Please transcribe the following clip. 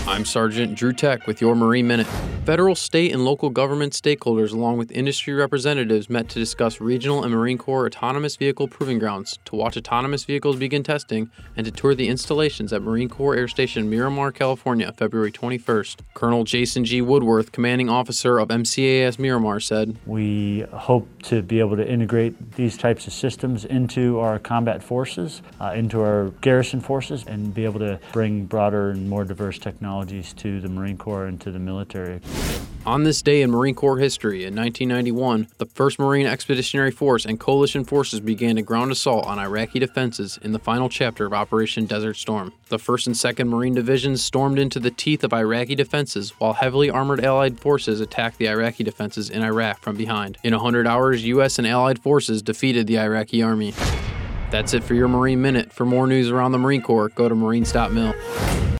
I'm Sergeant Drew Tech with your Marine Minute. Federal, state, and local government stakeholders along with industry representatives met to discuss regional and Marine Corps autonomous vehicle proving grounds, to watch autonomous vehicles begin testing, and to tour the installations at Marine Corps Air Station Miramar, California, February 21st. Colonel Jason G. Woodworth, commanding officer of MCAS Miramar, said, "We hope to be able to integrate these types of systems into our combat forces, into our garrison forces, and be able to bring broader and more diverse technologies to the Marine Corps and to the military." On this day in Marine Corps history, in 1991, the 1st Marine Expeditionary Force and coalition forces began a ground assault on Iraqi defenses in the final chapter of Operation Desert Storm. The 1st and 2nd Marine Divisions stormed into the teeth of Iraqi defenses, while heavily armored Allied forces attacked the Iraqi defenses in Iraq from behind. In 100 hours, U.S. and Allied forces defeated the Iraqi army. That's it for your Marine Minute. For more news around the Marine Corps, go to marines.mil.